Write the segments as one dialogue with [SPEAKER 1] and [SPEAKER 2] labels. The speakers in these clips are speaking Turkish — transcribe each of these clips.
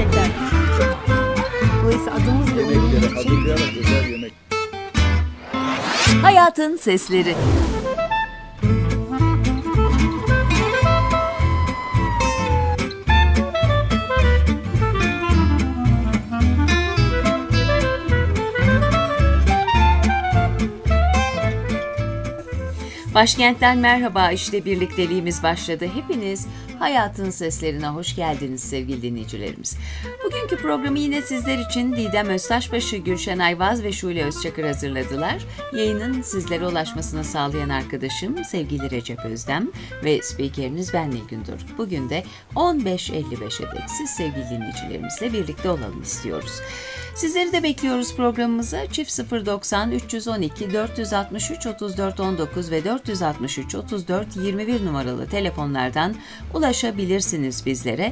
[SPEAKER 1] gerçekten. Dolayısıyla adımız da
[SPEAKER 2] Yemeklere hazırlayarak özel yemek.
[SPEAKER 3] Hayatın Sesleri. Başkentten merhaba, işte birlikteliğimiz başladı. Hepiniz Hayatın Seslerine hoş geldiniz sevgili dinleyicilerimiz. Bugünkü programı yine sizler için Didem Öztaşbaşı, Gülşen Ayvaz ve Şule Özçakır hazırladılar. Yayının sizlere ulaşmasını sağlayan arkadaşım sevgili Recep Özdem ve spikeriniz ben Nilgün Doruk. Bugün de 15.55'e dek siz sevgili dinleyicilerimizle birlikte olalım istiyoruz. Sizleri de bekliyoruz programımıza. Çift 090 312 463 34 19 ve 463 34 21 numaralı telefonlardan ulaşabilirsiniz bizlere.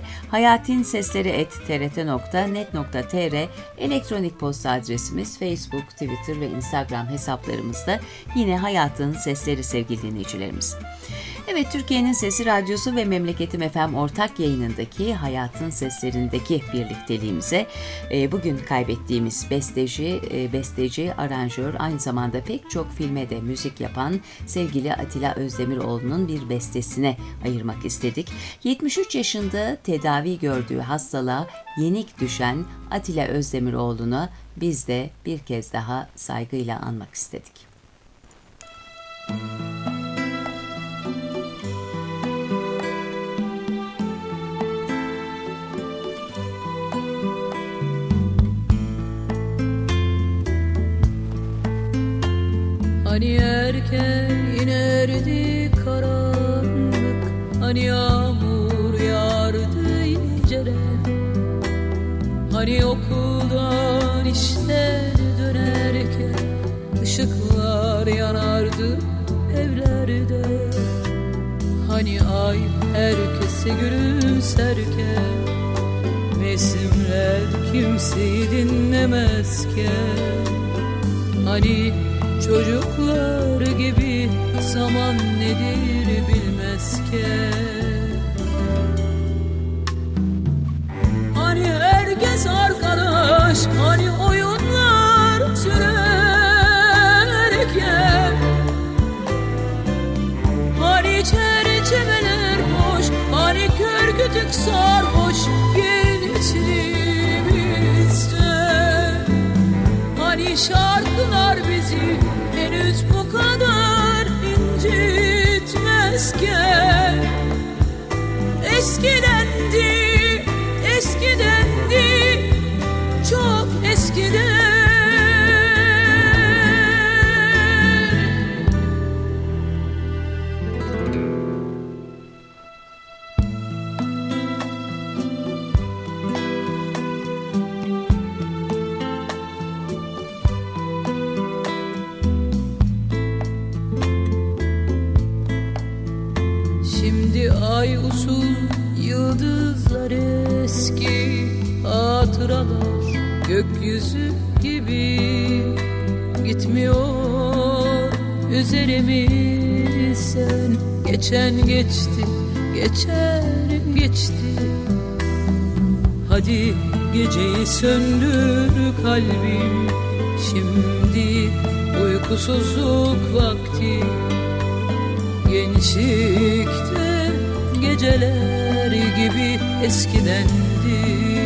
[SPEAKER 3] hayatinsesleri@trt.net.tr elektronik posta adresimiz, Facebook, Twitter ve Instagram hesaplarımızda yine Hayatın Sesleri sevgili dinleyicilerimiz. Evet, Türkiye'nin Sesi Radyosu ve Memleketim FM ortak yayınındaki Hayatın Seslerindeki birlikteliğimize bugün kaybettiğimiz besteci, aranjör, aynı zamanda pek çok filme de müzik yapan sevgili Atilla Özdemiroğlu'nun bir bestesine ayırmak istedik. 73 yaşında tedavi gördüğü hastalığa yenik düşen Atilla Özdemiroğlu'nu biz de bir kez daha saygıyla anmak istedik.
[SPEAKER 4] Hani erken inerdi karanlık, hani yağmur yağardı inceden, hani okuldan işten dönerken ışıklar yanardı evlerde, hani ay herkese gülümserken, mevsimler kimseyi dinlemezken, hani çocuklar gibi zaman nedir bilmezken, hani herkes arkadaş, hani oyunlar sürerken, hani çerçeveler boş, hani kör kütük sarhoş gençliğimizde, hani şarkılar bizi henüz bu kadar incitmezken, eskidendi, çok eskiden. Ay usul, yıldızlar eski, hatıralar gökyüzü gibi gitmiyor üzerimizden. Geçen geçti, geçen geçti. Hadi geceyi söndür kalbim, şimdi uykusuzluk vakti. Gençlikte geceler gibi eskidendi.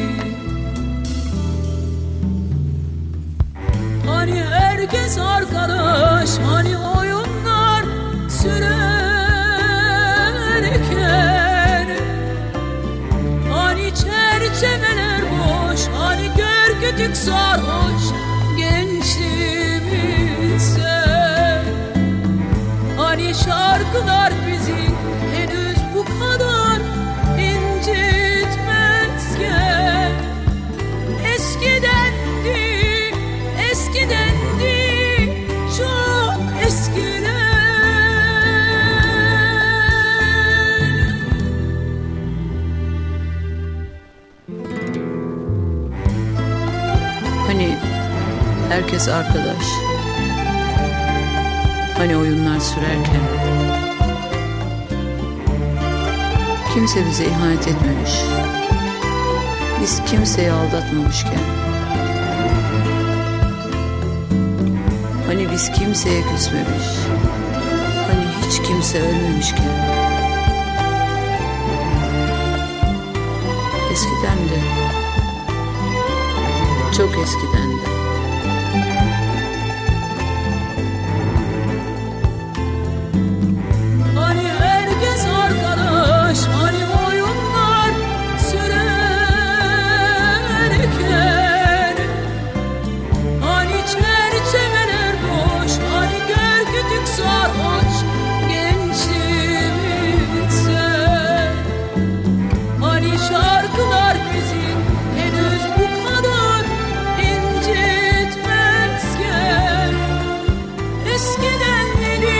[SPEAKER 4] Hani herkes arkadaş, hani oyunlar sürerken, hani çerçeveler boş, hani kör kütük sarhoş gençliğimizde, hani şarkılar bizi henüz bu kadar incitmezken, eskidendi, çok eskiden. Hani herkes arkadaş, hani oyunlar sürerken, kimse bize ihanet etmemiş. Biz kimseyi aldatmamışken, hani biz kimseye küsmemiş, hani hiç kimse ölmemişken, eskiden de, çok eskiden de.
[SPEAKER 5] Hani herkes arkadaş, hani oyunlar sürerken, hani çerçeveler boş, hani körkütük sarhoş gençimizse, hani şarkılar bizi henüz bu kadar incitmezken, eskidenleri,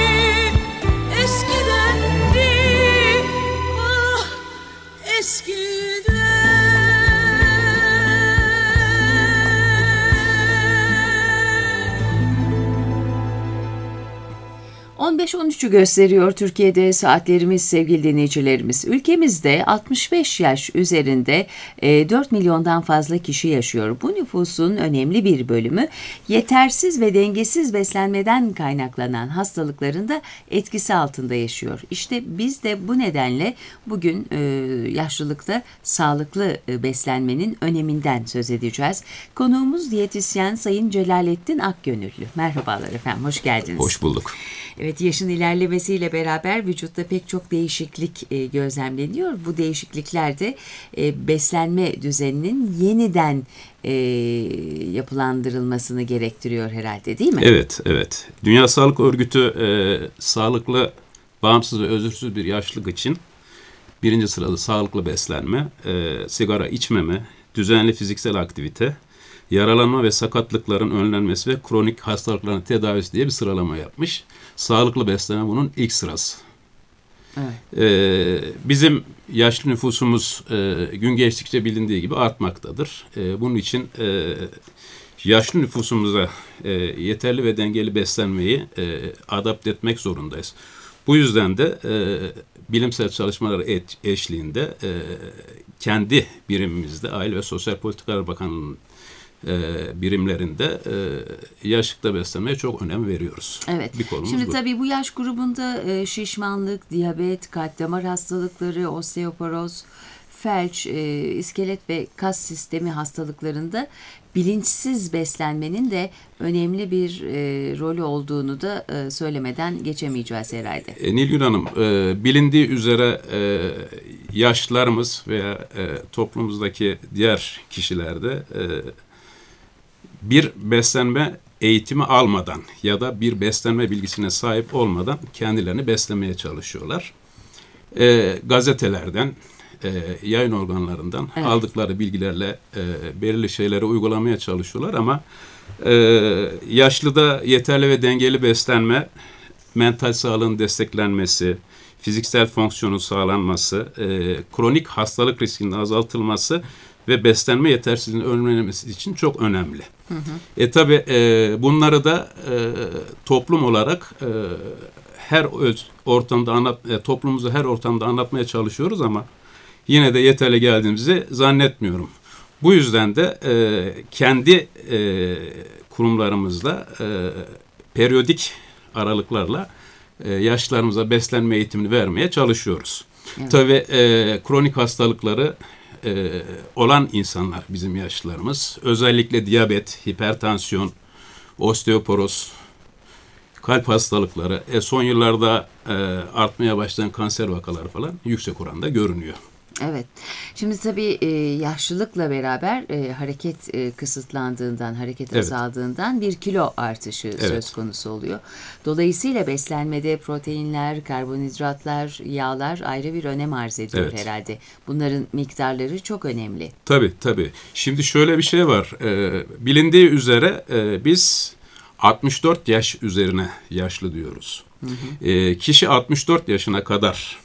[SPEAKER 5] eskidenleri, ah eskiden.
[SPEAKER 3] 15-13'ü gösteriyor Türkiye'de saatlerimiz sevgili dinleyicilerimiz. Ülkemizde 65 yaş üzerinde 4 milyondan fazla kişi yaşıyor. Bu nüfusun önemli bir bölümü yetersiz ve dengesiz beslenmeden kaynaklanan hastalıkların da etkisi altında yaşıyor. İşte biz de bu nedenle bugün yaşlılıkta sağlıklı beslenmenin öneminden söz edeceğiz. Konuğumuz diyetisyen Sayın Celalettin Akgönüllü. Merhabalar efendim, hoş geldiniz.
[SPEAKER 6] Hoş bulduk.
[SPEAKER 3] Evet, yaşın ilerlemesiyle beraber vücutta pek çok değişiklik gözlemleniyor. Bu değişiklikler de beslenme düzeninin yeniden yapılandırılmasını gerektiriyor herhalde, değil mi?
[SPEAKER 6] Evet, evet. Dünya Sağlık Örgütü sağlıklı, bağımsız ve özürsüz bir yaşlılık için birinci sırada sağlıklı beslenme, sigara içmeme, düzenli fiziksel aktivite, yaralanma ve sakatlıkların önlenmesi ve kronik hastalıkların tedavisi diye bir sıralama yapmış. Sağlıklı beslenme bunun ilk sırası.
[SPEAKER 3] Evet.
[SPEAKER 6] Bizim yaşlı nüfusumuz gün geçtikçe bilindiği gibi artmaktadır. Bunun için yaşlı nüfusumuza yeterli ve dengeli beslenmeyi adapte etmek zorundayız. Bu yüzden de bilimsel çalışmalar eşliğinde kendi birimimizde Aile ve Sosyal Politikalar Bakanlığı'nın birimlerinde yaşlıkta beslenmeye çok önem veriyoruz.
[SPEAKER 3] Evet.
[SPEAKER 6] Bir konumuz
[SPEAKER 3] Şimdi
[SPEAKER 6] bu.
[SPEAKER 3] tabii bu yaş grubunda şişmanlık, diyabet, kalp damar hastalıkları, osteoporoz, felç, iskelet ve kas sistemi hastalıklarında bilinçsiz beslenmenin de önemli bir rolü olduğunu da söylemeden geçemeyeceğiz herhalde.
[SPEAKER 6] Nilgün Hanım, bilindiği üzere yaşlılarımız veya toplumumuzdaki diğer kişilerde bir beslenme eğitimi almadan ya da bir beslenme bilgisine sahip olmadan kendilerini beslemeye çalışıyorlar. Gazetelerden, yayın organlarından
[SPEAKER 3] Evet.
[SPEAKER 6] aldıkları bilgilerle belirli şeyleri uygulamaya çalışıyorlar ama yaşlıda yeterli ve dengeli beslenme, mental sağlığın desteklenmesi, fiziksel fonksiyonun sağlanması, kronik hastalık riskinin azaltılması ve beslenme yetersizliğinin önlenmesi için çok önemli. Tabii bunları da toplum olarak her ortamda toplumumuza her ortamda anlatmaya çalışıyoruz ama yine de yeterli geldiğimizi zannetmiyorum. Bu yüzden de kendi kurumlarımızda periyodik aralıklarla yaşlılarımıza beslenme eğitimini vermeye çalışıyoruz. Evet. Tabii kronik hastalıkları olan insanlar bizim yaşlılarımız. Özellikle diyabet, hipertansiyon, osteoporoz, kalp hastalıkları, son yıllarda artmaya başlayan kanser vakaları falan yüksek oranda görünüyor.
[SPEAKER 3] Evet. Şimdi tabii yaşlılıkla beraber hareket kısıtlandığından, hareket
[SPEAKER 6] Evet.
[SPEAKER 3] azaldığından bir kilo artışı söz konusu oluyor. Dolayısıyla beslenmede proteinler, karbonhidratlar, yağlar ayrı bir önem arz ediyor herhalde. Bunların miktarları çok önemli.
[SPEAKER 6] Tabii. Şimdi şöyle bir şey var. Bilindiği üzere biz 64 yaş üzerine yaşlı diyoruz. Kişi 64 yaşına kadar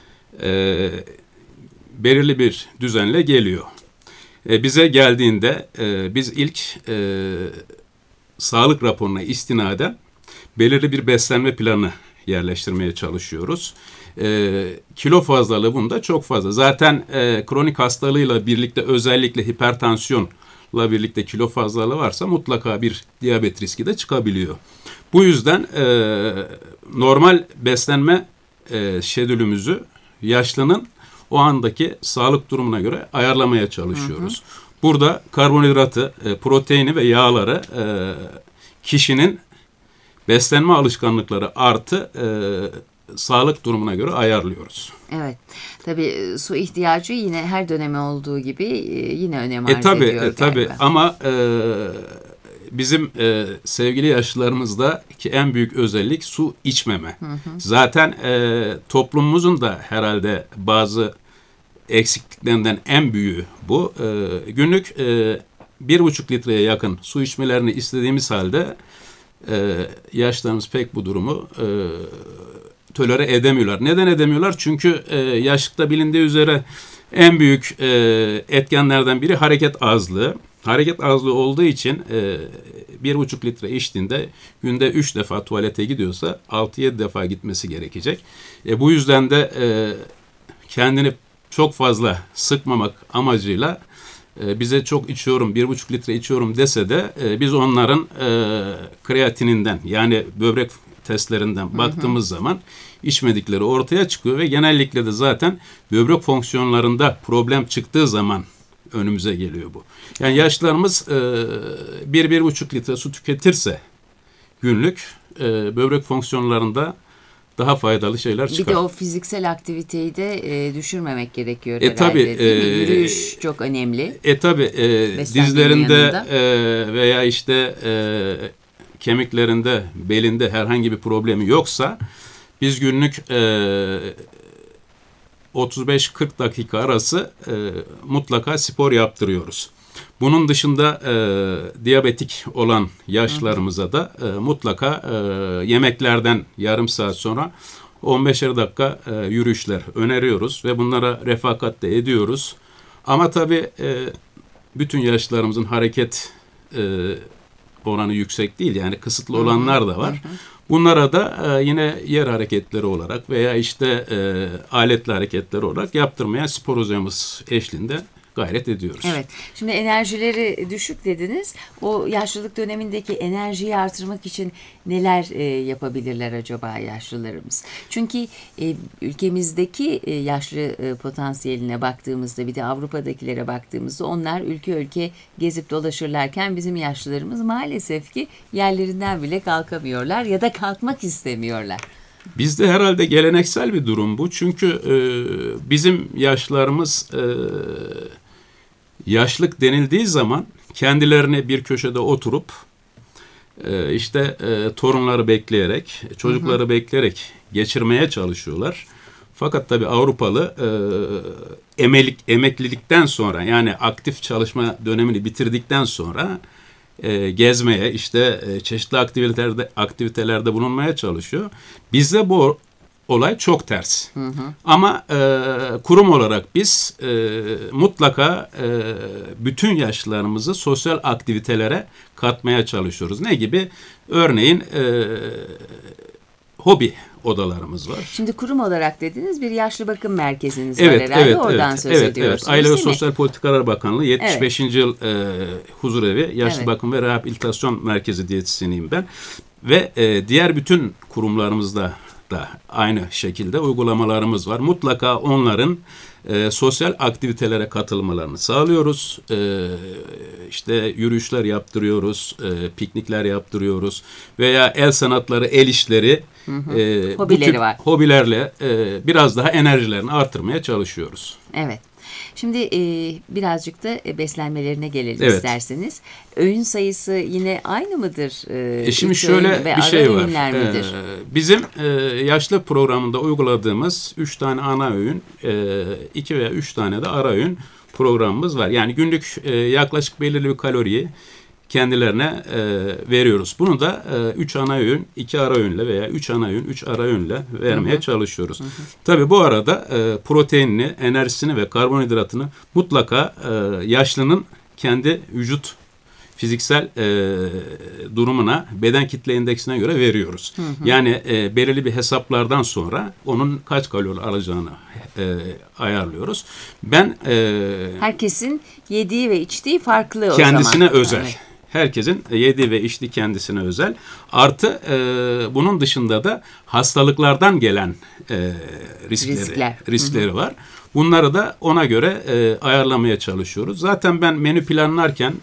[SPEAKER 6] belirli bir düzenle geliyor. Bize geldiğinde biz ilk sağlık raporuna istinaden belirli bir beslenme planı yerleştirmeye çalışıyoruz. Kilo fazlalığı bunda çok fazla. Zaten kronik hastalığıyla birlikte özellikle hipertansiyonla birlikte kilo fazlalığı varsa mutlaka bir diyabet riski de çıkabiliyor. Bu yüzden normal beslenme şedülümüzü yaşlının o andaki sağlık durumuna göre ayarlamaya çalışıyoruz. Burada karbonhidratı, proteini ve yağları kişinin beslenme alışkanlıkları artı sağlık durumuna göre ayarlıyoruz.
[SPEAKER 3] Evet. Tabii su ihtiyacı yine her döneme olduğu gibi yine önem arz ediyor galiba.
[SPEAKER 6] Tabii ama bizim sevgili yaşlılarımızdaki en büyük özellik su içmeme. Zaten toplumumuzun da herhalde bazı eksikliklerinden en büyüğü bu. Günlük 1,5 litreye yakın su içmelerini istediğimiz halde yaşlılarımız pek bu durumu tolere edemiyorlar. Neden edemiyorlar? Çünkü yaşlıkta bilindiği üzere en büyük etkenlerden biri hareket azlığı. Hareket azlığı olduğu için 1,5 litre içtiğinde günde 3 defa tuvalete gidiyorsa 6-7 defa gitmesi gerekecek. Bu yüzden de kendini çok fazla sıkmamak amacıyla bize çok içiyorum, 1,5 litre içiyorum dese de biz onların kreatininden yani böbrek testlerinden baktığımız zaman içmedikleri ortaya çıkıyor ve genellikle de zaten böbrek fonksiyonlarında problem çıktığı zaman önümüze geliyor bu. Yani yaşlılarımız 1-1,5 litre su tüketirse günlük böbrek fonksiyonlarında daha faydalı şeyler çıkar.
[SPEAKER 3] Bir de o fiziksel aktiviteyi de düşürmemek gerekiyor herhalde, değil mi? Yürüyüş çok önemli.
[SPEAKER 6] Tabii dizlerinde veya işte kemiklerinde, belinde herhangi bir problemi yoksa biz günlük 35-40 dakika arası mutlaka spor yaptırıyoruz. Bunun dışında diyabetik olan yaşlılarımıza da mutlaka yemeklerden yarım saat sonra 15'er dakika yürüyüşler öneriyoruz ve bunlara refakat de ediyoruz. Ama tabii bütün yaşlılarımızın hareket oranı yüksek değil, yani kısıtlı olanlar da var. Bunlara da yine yer hareketleri olarak veya işte aletli hareketleri olarak yaptırmaya spor hocamız eşliğinde gayret ediyoruz.
[SPEAKER 3] Evet. Şimdi enerjileri düşük dediniz. O yaşlılık dönemindeki enerjiyi artırmak için neler yapabilirler acaba yaşlılarımız? Çünkü ülkemizdeki yaşlı potansiyeline baktığımızda bir de Avrupa'dakilere baktığımızda onlar ülke ülke gezip dolaşırlarken bizim yaşlılarımız maalesef ki yerlerinden bile kalkamıyorlar ya da kalkmak istemiyorlar.
[SPEAKER 6] Bizde herhalde geleneksel bir durum bu. Çünkü bizim yaşlılarımız yaşlık denildiği zaman kendilerini bir köşede oturup işte torunları bekleyerek, çocukları bekleyerek geçirmeye çalışıyorlar. Fakat tabii Avrupalı emeklilikten sonra, yani aktif çalışma dönemini bitirdikten sonra gezmeye, işte çeşitli aktivitelerde bulunmaya çalışıyor. Bizde bu olay çok ters. Ama kurum olarak biz mutlaka bütün yaşlılarımızı sosyal aktivitelere katmaya çalışıyoruz. Ne gibi? Örneğin hobi odalarımız var.
[SPEAKER 3] Şimdi kurum olarak dediniz, bir yaşlı bakım merkeziniz var herhalde. Oradan söz ediyorsunuz.
[SPEAKER 6] Aile ve Sosyal Politikalar Bakanlığı 75. yıl huzurevi, yaşlı bakım ve rehabilitasyon merkezi diyetisyeniyim ben. Ve diğer bütün kurumlarımızda da aynı şekilde uygulamalarımız var. Mutlaka onların sosyal aktivitelere katılmalarını sağlıyoruz. İşte yürüyüşler yaptırıyoruz, piknikler yaptırıyoruz veya el sanatları, el işleri,
[SPEAKER 3] hobileri var.
[SPEAKER 6] Hobilerle biraz daha enerjilerini artırmaya çalışıyoruz.
[SPEAKER 3] Evet. Şimdi birazcık da beslenmelerine gelelim isterseniz. Öğün sayısı yine aynı mıdır?
[SPEAKER 6] Şimdi şöyle bir şey var.
[SPEAKER 3] Midir?
[SPEAKER 6] Bizim yaşlı programında uyguladığımız 3 tane ana öğün, 2 veya 3 tane de ara öğün programımız var. Yani günlük yaklaşık belirli bir kaloriyi kendilerine veriyoruz. Bunu da 3 ana öğün, 2 ara öğünle veya 3 ana öğün, 3 ara öğünle vermeye çalışıyoruz. Tabii bu arada proteinini, enerjisini ve karbonhidratını mutlaka yaşlının kendi vücut fiziksel durumuna, beden kitle indeksine göre veriyoruz. Yani belirli bir hesaplardan sonra onun kaç kalori alacağını ayarlıyoruz. Ben
[SPEAKER 3] herkesin yediği ve içtiği farklı o
[SPEAKER 6] kendisine
[SPEAKER 3] zaman.
[SPEAKER 6] özel. Evet. Herkesin yediği ve içtiği kendisine özel. Artı bunun dışında da hastalıklardan gelen riskleri var. Bunları da ona göre ayarlamaya çalışıyoruz. Zaten ben menü planlarken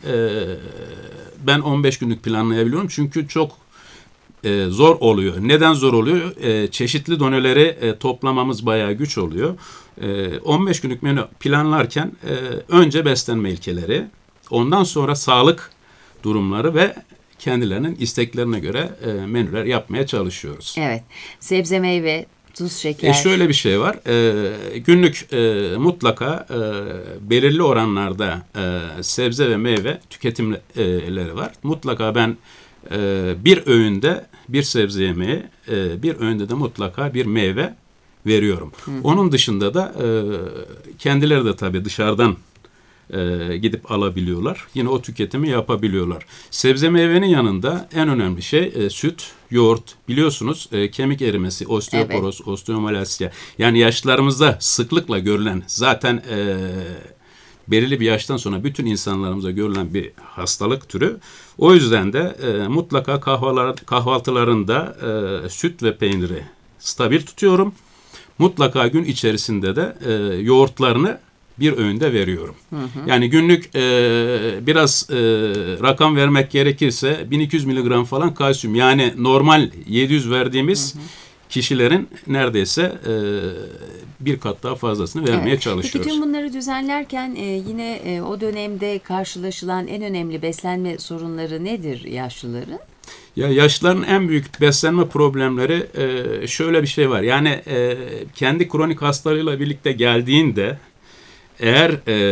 [SPEAKER 6] ben 15 günlük planlayabiliyorum. Çünkü çok zor oluyor. Neden zor oluyor? Çeşitli doneleri toplamamız bayağı güç oluyor. 15 günlük menü planlarken önce beslenme ilkeleri, ondan sonra sağlık durumları ve kendilerinin isteklerine göre menüler yapmaya çalışıyoruz.
[SPEAKER 3] Evet. Sebze, meyve, tuz, şeker.
[SPEAKER 6] Şöyle bir şey var. Günlük mutlaka belirli oranlarda sebze ve meyve tüketimleri var. Mutlaka ben bir öğünde bir sebze yemeği, bir öğünde de mutlaka bir meyve veriyorum. Onun dışında da kendileri de tabii dışarıdan gidip alabiliyorlar. Yine o tüketimi yapabiliyorlar. Sebze meyvenin yanında en önemli şey süt, yoğurt. Biliyorsunuz kemik erimesi, osteoporoz, osteomalasya. Yani yaşlılarımızda sıklıkla görülen, zaten belirli bir yaştan sonra bütün insanlarımıza görülen bir hastalık türü. O yüzden de mutlaka kahvaltılarında süt ve peyniri stabil tutuyorum. Mutlaka gün içerisinde de yoğurtlarını bir öğünde veriyorum. Yani günlük biraz rakam vermek gerekirse 1200 miligram falan kalsiyum. Yani normal 700 verdiğimiz kişilerin neredeyse bir kat daha fazlasını vermeye çalışıyoruz.
[SPEAKER 3] Peki tüm bunları düzenlerken yine o dönemde karşılaşılan en önemli beslenme sorunları nedir yaşlıların?
[SPEAKER 6] Ya yaşlıların en büyük beslenme problemleri şöyle bir şey var. Yani kendi kronik hastalığıyla birlikte geldiğinde eğer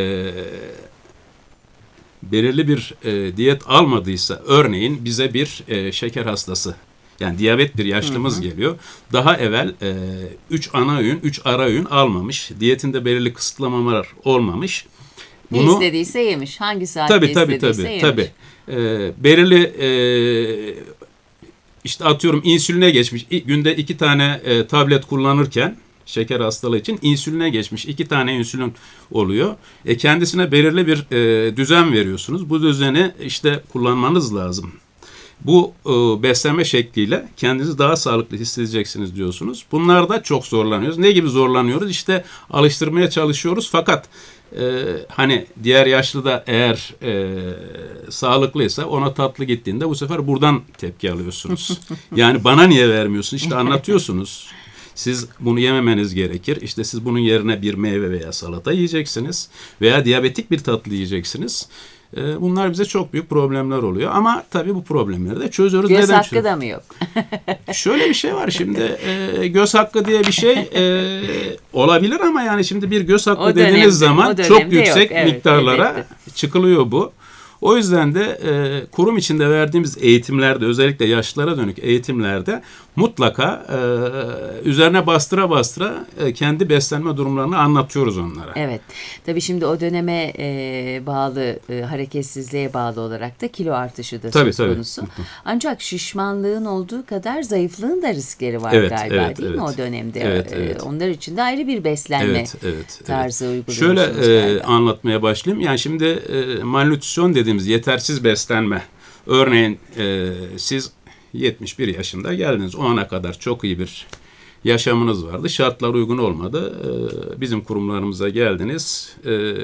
[SPEAKER 6] belirli bir diyet almadıysa, örneğin bize bir şeker hastası, yani diyabet bir yaşlımız geliyor. Daha evvel 3 ana öğün, 3 ara öğün almamış. Diyetinde belirli kısıtlamalar olmamış.
[SPEAKER 3] Ne istediyse yemiş. Hangi saatte istediyse yemiş.
[SPEAKER 6] Tabii. Belirli işte atıyorum insüline geçmiş. Günde 2 tane tablet kullanırken şeker hastalığı için insüline geçmiş. 2 tane insülin oluyor. Kendisine belirli bir düzen veriyorsunuz. Bu düzeni işte kullanmanız lazım. Bu beslenme şekliyle kendinizi daha sağlıklı hissedeceksiniz diyorsunuz. Bunlarda çok zorlanıyoruz. Ne gibi zorlanıyoruz? İşte alıştırmaya çalışıyoruz. Fakat hani diğer yaşlı da eğer sağlıklıysa ona tatlı gittiğinde bu sefer buradan tepki alıyorsunuz. Yani bana niye vermiyorsun? İşte anlatıyorsunuz. Siz bunu yememeniz gerekir. İşte siz bunun yerine bir meyve veya salata yiyeceksiniz. Veya diyabetik bir tatlı yiyeceksiniz. Bunlar bize çok büyük problemler oluyor. Ama tabii bu problemleri de çözüyoruz.
[SPEAKER 3] Göz hakkı da mı yok?
[SPEAKER 6] Şöyle bir şey var şimdi. Göz hakkı diye bir şey olabilir ama yani şimdi bir göz hakkı dediğiniz zaman çok yüksek miktarlara çıkılıyor bu. O yüzden de kurum içinde verdiğimiz eğitimlerde, özellikle yaşlılara dönük eğitimlerde mutlaka üzerine bastıra kendi beslenme durumlarını anlatıyoruz onlara.
[SPEAKER 3] Evet. Tabii şimdi o döneme bağlı, hareketsizliğe bağlı olarak da kilo artışı da söz konusu. Ancak şişmanlığın olduğu kadar zayıflığın da riskleri var galiba değil mi o dönemde? Evet. Onlar için de ayrı bir beslenme tarzı uyguluyorsunuz.
[SPEAKER 6] Şöyle anlatmaya başlayayım. Yani şimdi malnütrisyon dediğimiz yetersiz beslenme. Örneğin siz 71 yaşında geldiniz. O ana kadar çok iyi bir yaşamınız vardı. Şartlar uygun olmadı. Bizim kurumlarımıza geldiniz.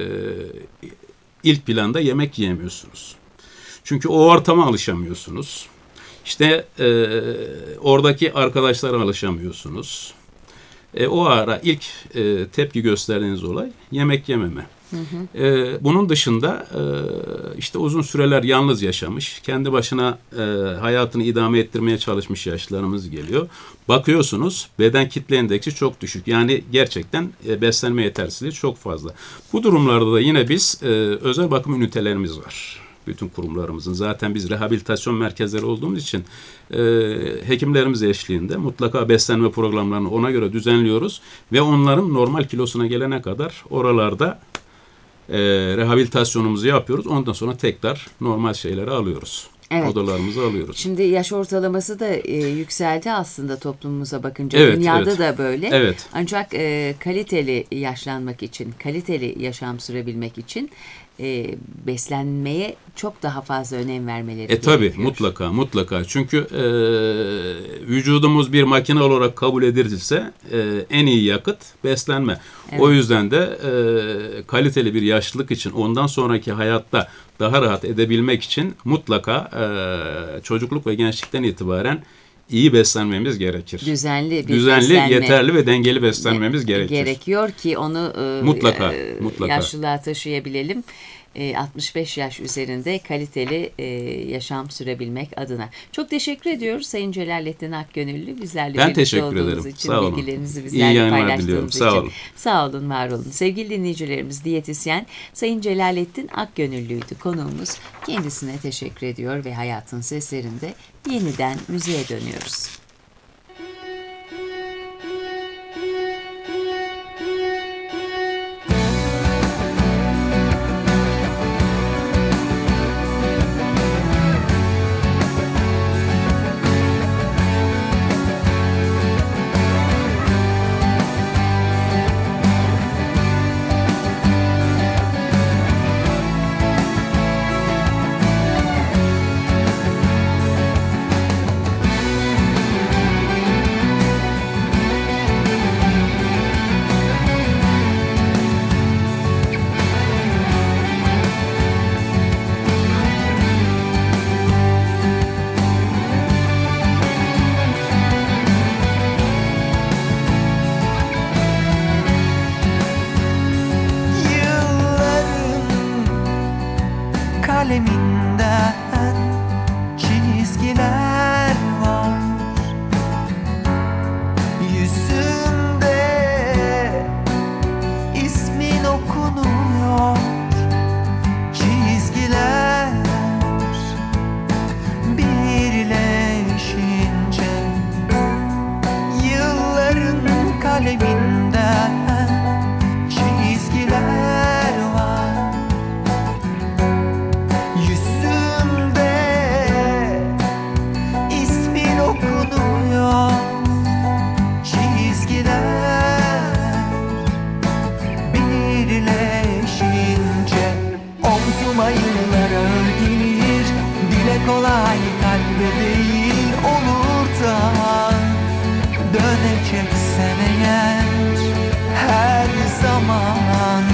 [SPEAKER 6] İlk planda yemek yiyemiyorsunuz. Çünkü o ortama alışamıyorsunuz. İşte oradaki arkadaşlara alışamıyorsunuz. O ara ilk tepki gösterdiğiniz olay yemek yememe. Bunun dışında işte uzun süreler yalnız yaşamış, kendi başına hayatını idame ettirmeye çalışmış yaşlılarımız geliyor. Bakıyorsunuz beden kitle endeksi çok düşük. Yani gerçekten beslenme yetersizliği çok fazla. Bu durumlarda da yine biz özel bakım ünitelerimiz var. Bütün kurumlarımızın. Zaten biz rehabilitasyon merkezleri olduğumuz için hekimlerimiz eşliğinde mutlaka beslenme programlarını ona göre düzenliyoruz ve onların normal kilosuna gelene kadar oralarda rehabilitasyonumuzu yapıyoruz. Ondan sonra tekrar normal şeyleri alıyoruz.
[SPEAKER 3] Evet.
[SPEAKER 6] Odalarımızı alıyoruz.
[SPEAKER 3] Şimdi yaş ortalaması da yükseldi aslında toplumumuza bakınca.
[SPEAKER 6] Evet,
[SPEAKER 3] Dünyada
[SPEAKER 6] evet.
[SPEAKER 3] da böyle.
[SPEAKER 6] Evet.
[SPEAKER 3] Ancak kaliteli yaşlanmak için, kaliteli yaşam sürebilmek için beslenmeye çok daha fazla önem vermeleri gerekiyor.
[SPEAKER 6] Tabii mutlaka. Çünkü vücudumuz bir makine olarak kabul edilirse en iyi yakıt beslenme.
[SPEAKER 3] Evet.
[SPEAKER 6] O yüzden de kaliteli bir yaşlılık için ondan sonraki hayatta daha rahat edebilmek için mutlaka çocukluk ve gençlikten itibaren iyi beslenmemiz gerekir.
[SPEAKER 3] Düzenli,
[SPEAKER 6] beslenme, yeterli ve dengeli beslenmemiz
[SPEAKER 3] gerekiyor ki onu
[SPEAKER 6] mutlaka.
[SPEAKER 3] yaşlılığa taşıyabilelim. 65 yaş üzerinde kaliteli yaşam sürebilmek adına. Çok teşekkür ediyoruz Sayın Celalettin Akgönüllü. Bizlerle
[SPEAKER 6] ben
[SPEAKER 3] birlikte
[SPEAKER 6] teşekkür
[SPEAKER 3] olduğunuz
[SPEAKER 6] ederim.
[SPEAKER 3] için,
[SPEAKER 6] Sağ olun.
[SPEAKER 3] bilgilerinizi
[SPEAKER 6] İyi
[SPEAKER 3] bizlerle
[SPEAKER 6] yayınlar
[SPEAKER 3] paylaştığınız
[SPEAKER 6] diliyorum.
[SPEAKER 3] için.
[SPEAKER 6] Sağ olun.
[SPEAKER 3] Sağ olun, var olun. Sevgili dinleyicilerimiz, diyetisyen Sayın Celalettin Akgönüllü'ydü konuğumuz. Kendisine teşekkür ediyor ve Hayatın Seslerinde yeniden müziğe dönüyoruz.
[SPEAKER 7] Kaleminden çizgiler var, yüzümde ismin okunuyor. Çizgiler birleşince yılların kaleminden çizgiler var. Yüzümde ismin okunuyor. Çizgiler birleşince omzuma yıllar ağır gelir. Dile kolay, kalbe değil. Olur da döneceksen eğer her zaman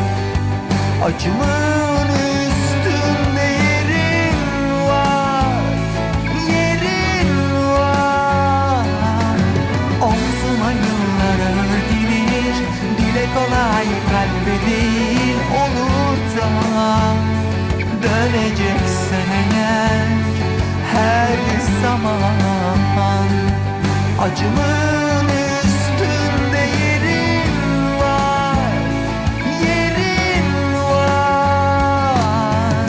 [SPEAKER 7] acımın üstünde yerin var, yerin var. Omzuma yıllar ağır gelir. Dile kolay, kalbe değil. Olur da döneceksen eğer her zaman acımın üstünde yerin var, yerin var.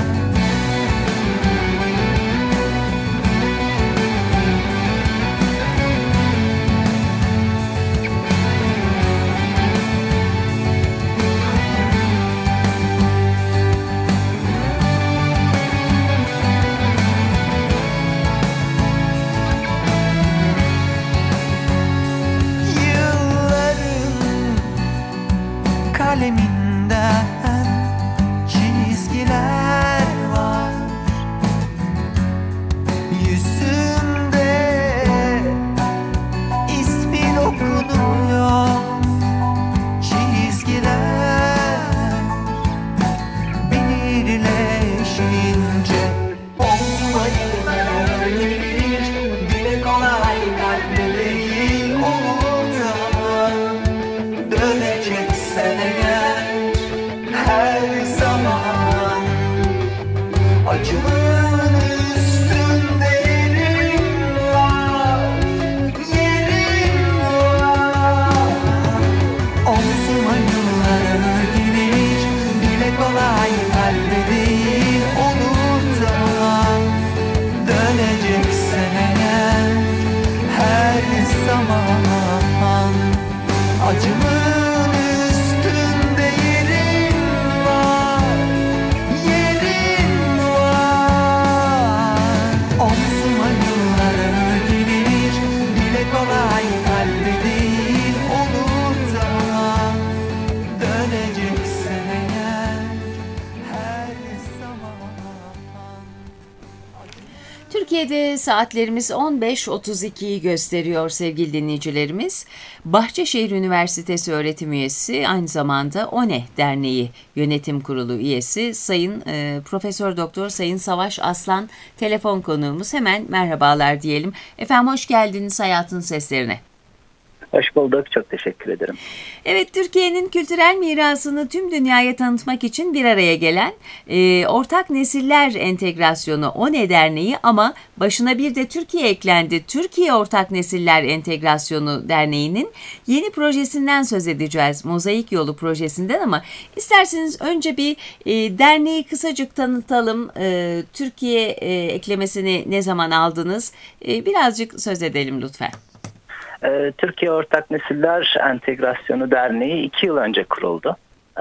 [SPEAKER 3] Türkiye'de saatlerimiz 15.32'yi gösteriyor sevgili dinleyicilerimiz. Bahçeşehir Üniversitesi öğretim üyesi, aynı zamanda ONE Derneği Yönetim Kurulu üyesi Sayın Profesör Doktor Sayın Savaş Aslan telefon konuğumuz. Hemen merhabalar diyelim. Efendim hoş geldiniz Hayatın Seslerine.
[SPEAKER 8] Hoş bulduk. Çok teşekkür ederim.
[SPEAKER 3] Evet, Türkiye'nin kültürel mirasını tüm dünyaya tanıtmak için bir araya gelen Ortak Nesiller Entegrasyonu ONE Derneği, ama başına bir de Türkiye eklendi. Türkiye Ortak Nesiller Entegrasyonu Derneği'nin yeni projesinden söz edeceğiz. Mozaik Yolu projesinden, ama isterseniz önce bir derneği kısacık tanıtalım. Türkiye eklemesini ne zaman aldınız? Birazcık söz edelim lütfen.
[SPEAKER 8] Türkiye Ortak Nesiller Entegrasyonu Derneği 2 yıl önce kuruldu.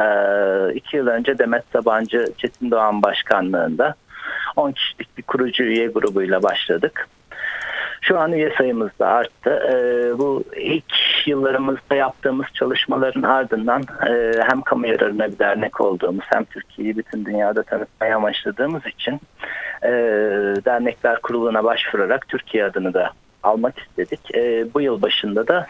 [SPEAKER 8] 2 yıl önce Demet Sabancı Çetin Doğan başkanlığında 10 kişilik bir kurucu üye grubuyla başladık. Şu an üye sayımız da arttı. Bu ilk yıllarımızda yaptığımız çalışmaların ardından hem kamu yararına bir dernek olduğumuz, hem Türkiye'yi bütün dünyada tanıtmaya amaçladığımız için Dernekler Kurulu'na başvurarak Türkiye adını da almak istedik. Bu yıl başında da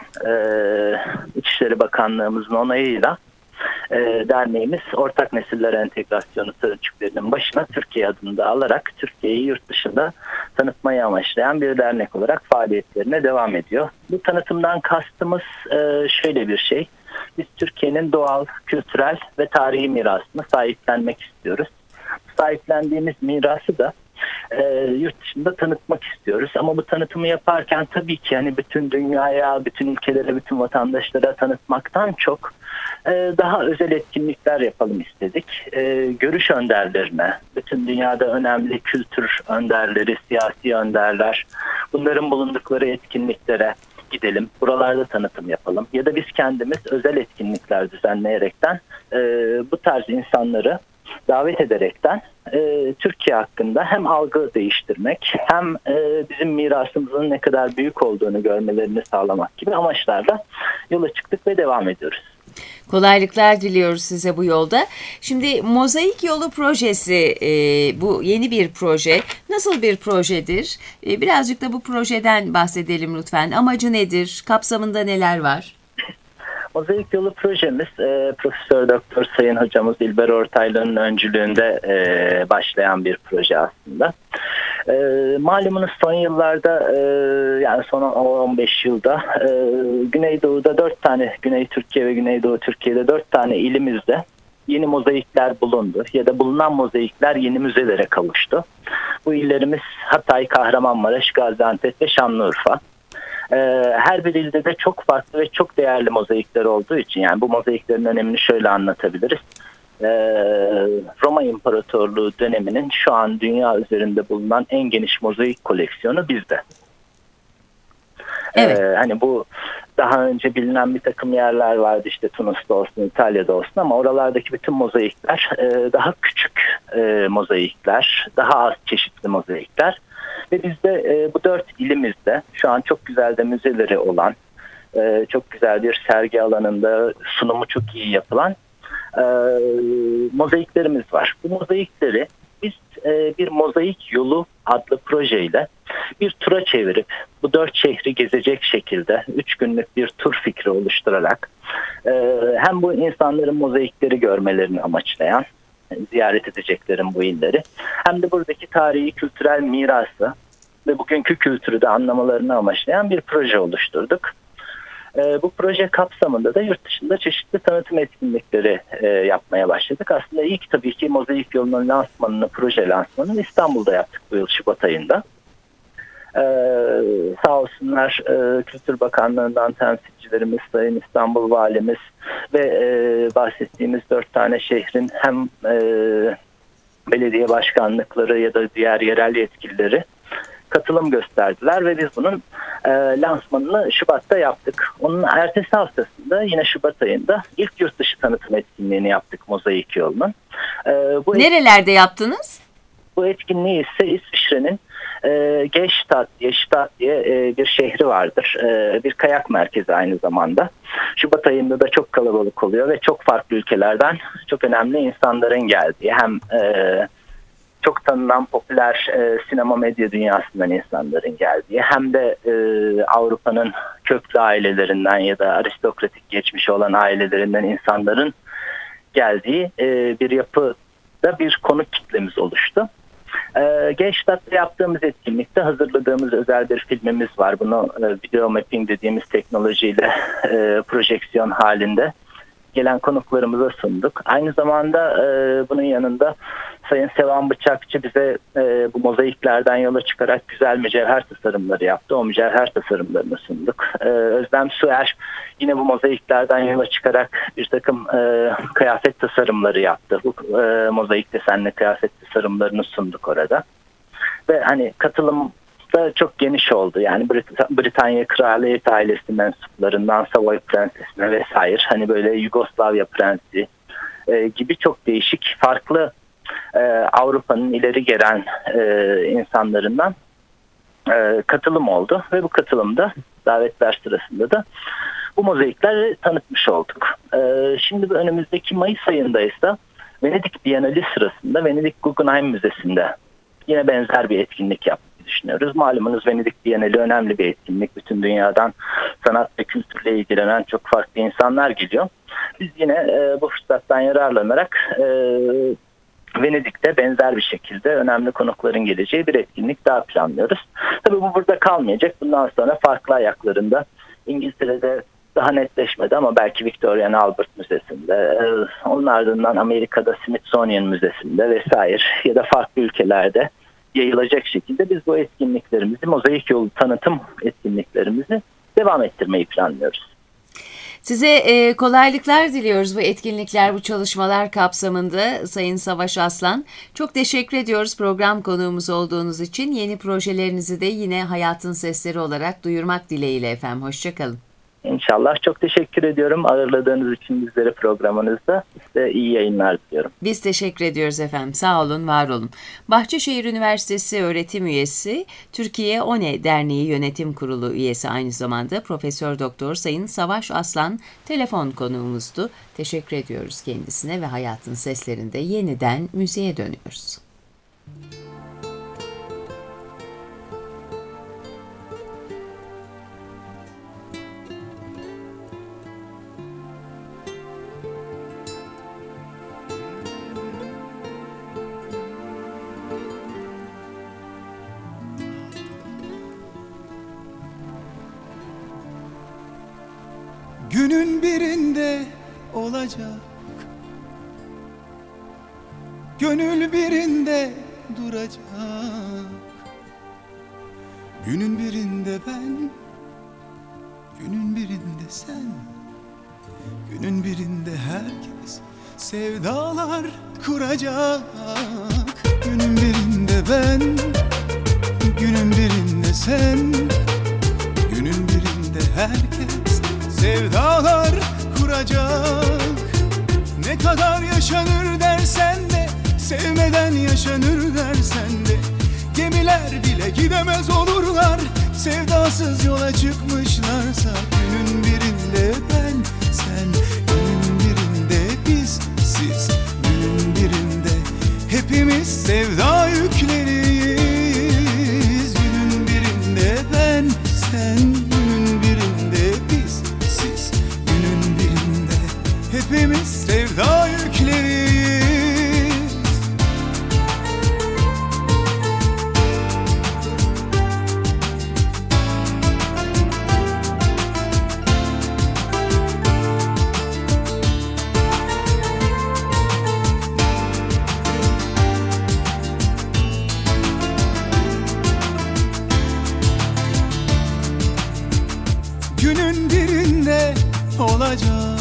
[SPEAKER 8] İçişleri Bakanlığımızın onayıyla derneğimiz Ortak Nesiller Entegrasyonu sözcüklerinin başına Türkiye adını da alarak Türkiye'yi yurt dışında tanıtmayı amaçlayan bir dernek olarak faaliyetlerine devam ediyor. Bu tanıtımdan kastımız şöyle bir şey. Biz Türkiye'nin doğal, kültürel ve tarihi mirasını sahiplenmek istiyoruz. Sahiplendiğimiz mirası da yurt dışında tanıtmak istiyoruz. Ama bu tanıtımı yaparken tabii ki hani bütün dünyaya, bütün ülkelere, bütün vatandaşlara tanıtmaktan çok daha özel etkinlikler yapalım istedik. Görüş önderlerine, bütün dünyada önemli kültür önderleri, siyasi önderler, bunların bulundukları etkinliklere gidelim, buralarda tanıtım yapalım. Ya da biz kendimiz özel etkinlikler düzenleyerekten bu tarz insanları davet ederekten Türkiye hakkında hem algı değiştirmek, hem bizim mirasımızın ne kadar büyük olduğunu görmelerini sağlamak gibi amaçlarla yola çıktık ve devam ediyoruz.
[SPEAKER 3] Kolaylıklar diliyoruz size bu yolda. Şimdi Mozaik Yolu projesi, bu yeni bir proje. Nasıl bir projedir? Birazcık da bu projeden bahsedelim lütfen. Amacı nedir? Kapsamında neler var?
[SPEAKER 8] Mozaik Yolu projemiz Profesör Doktor Sayın Hocamız İlber Ortaylı'nın öncülüğünde başlayan bir proje aslında. Malumunuz son yıllarda, yani son 15 yılda Güneydoğu'da 4 tane, Güney Türkiye ve Güneydoğu Türkiye'de 4 tane ilimizde yeni mozaikler bulundu ya da bulunan mozaikler yeni müzelere kavuştu. Bu illerimiz Hatay, Kahramanmaraş, Gaziantep ve Şanlıurfa. Her bir ilde de çok farklı ve çok değerli mozaikler olduğu için, yani bu mozaiklerin önemini şöyle anlatabiliriz. Roma İmparatorluğu döneminin şu an dünya üzerinde bulunan en geniş mozaik koleksiyonu bizde.
[SPEAKER 3] Evet.
[SPEAKER 8] Hani bu daha önce bilinen bir takım yerler vardı, işte Tunus'ta olsun, İtalya'da olsun, ama oralardaki bütün mozaikler daha küçük mozaikler, daha az çeşitli mozaikler. Ve bizde bu 4 ilimizde şu an çok güzel de müzeleri olan, çok güzel bir sergi alanında sunumu çok iyi yapılan mozaiklerimiz var. Bu mozaikleri biz bir Mozaik Yolu adlı projeyle bir tura çevirip bu 4 şehri gezecek şekilde 3 günlük bir tur fikri oluşturarak hem bu insanların mozaikleri görmelerini amaçlayan, ziyaret edeceklerin bu illeri, hem de buradaki tarihi kültürel mirası ve bugünkü kültürü de anlamalarını amaçlayan bir proje oluşturduk. Bu proje kapsamında da yurt dışında çeşitli tanıtım etkinlikleri yapmaya başladık. Aslında ilk tabii ki Mozaik Yolu'nun lansmanını, proje lansmanını İstanbul'da yaptık bu yıl Şubat ayında. Sağ olsunlar Kültür Bakanlığı'ndan temsilcilerimiz, Sayın İstanbul Valimiz ve bahsettiğimiz 4 tane şehrin hem belediye başkanlıkları ya da diğer yerel yetkilileri katılım gösterdiler ve biz bunun lansmanını Şubat'ta yaptık. Onun ertesi haftasında yine Şubat ayında ilk yurt dışı tanıtım etkinliğini yaptık Mozaik Yolu'nun.
[SPEAKER 3] Nerelerde yaptınız?
[SPEAKER 8] Bu etkinliği ise İsviçre'nin Gstaad diye bir şehri vardır. Bir kayak merkezi aynı zamanda. Şubat ayında da çok kalabalık oluyor ve çok farklı ülkelerden çok önemli insanların geldiği, hem çok tanınan popüler sinema medya dünyasından insanların geldiği, hem de Avrupa'nın köklü ailelerinden ya da aristokratik geçmişi olan ailelerinden insanların geldiği bir yapıda bir konuk kitlemiz oluştu. Gençstad'da yaptığımız etkinlikte hazırladığımız özel bir filmimiz var. Bunu video mapping dediğimiz teknolojiyle projeksiyon halinde gelen konuklarımıza sunduk. Aynı zamanda bunun yanında Sayın Sevan Bıçakçı bize bu mozaiklerden yola çıkarak güzel mücevher tasarımları yaptı. O mücevher tasarımlarını sunduk. Özlem Suer yine bu mozaiklerden yola çıkarak bir takım kıyafet tasarımları yaptı. Bu mozaik desenli kıyafet tasarımlarını sunduk orada. Ve hani katılım da çok geniş oldu. Yani Britanya Kraliyet ailesi mensuplarından Savoy Prensesi'ne vesaire, hani böyle Yugoslavya Prensi gibi çok değişik farklı Avrupa'nın ileri gelen insanlarından katılım oldu ve bu katılımda davetler sırasında da bu mozaikleri tanıtmış olduk. Şimdi önümüzdeki Mayıs ayındaysa Venedik Bienali sırasında Venedik Guggenheim Müzesi'nde yine benzer bir etkinlik yapmayı düşünüyoruz. Malumunuz Venedik Bienali önemli bir etkinlik. Bütün dünyadan sanat ve kültürle ilgilenen çok farklı insanlar geliyor. Biz yine bu fırsattan yararlanarak Venedik'te benzer bir şekilde önemli konukların geleceği bir etkinlik daha planlıyoruz. Tabii bu burada kalmayacak. Bundan sonra farklı ayaklarında İngiltere'de daha netleşmedi ama belki Victoria and Albert Müzesi'nde, onun ardından Amerika'da Smithsonian Müzesi'nde vesaire ya da farklı ülkelerde yayılacak şekilde biz bu etkinliklerimizi, mozaik yolu tanıtım etkinliklerimizi devam ettirmeyi planlıyoruz.
[SPEAKER 3] Size kolaylıklar diliyoruz bu etkinlikler, bu çalışmalar kapsamında Sayın Savaş Aslan. Çok teşekkür ediyoruz program konuğumuz olduğunuz için. Yeni projelerinizi de yine Hayatın Sesleri olarak duyurmak dileğiyle efendim. Hoşçakalın.
[SPEAKER 8] İnşallah. Çok teşekkür ediyorum ağırladığınız için bizleri programınızda. Size iyi yayınlar diliyorum.
[SPEAKER 3] Biz teşekkür ediyoruz efendim. Sağ olun, var olun. Bahçeşehir Üniversitesi öğretim üyesi, Türkiye ONE Derneği Yönetim Kurulu üyesi aynı zamanda Profesör Doktor Sayın Savaş Aslan telefon konuğumuzdu. Teşekkür ediyoruz kendisine ve Hayatın Seslerinde yeniden müziğe dönüyoruz.
[SPEAKER 7] Günün birinde olacak, gönül birinde duracak. Günün birinde ben, günün birinde sen, günün birinde herkes sevdalar kuracak. Günün birinde ben, günün birinde sen, günün birinde herkes sevdalar kuracak. Ne kadar yaşanır dersen de, sevmeden yaşanır dersen de, gemiler bile gidemez olurlar sevdasız yola çıkmışlarsa. Günün birinde ben, sen, günün birinde biz, siz, günün birinde hepimiz sevda yükleriyiz. Günün birinde ben, sen, günün birinde biz, siz, günün birinde hepimiz sevda yükleriyiz. Günün birinde olacak,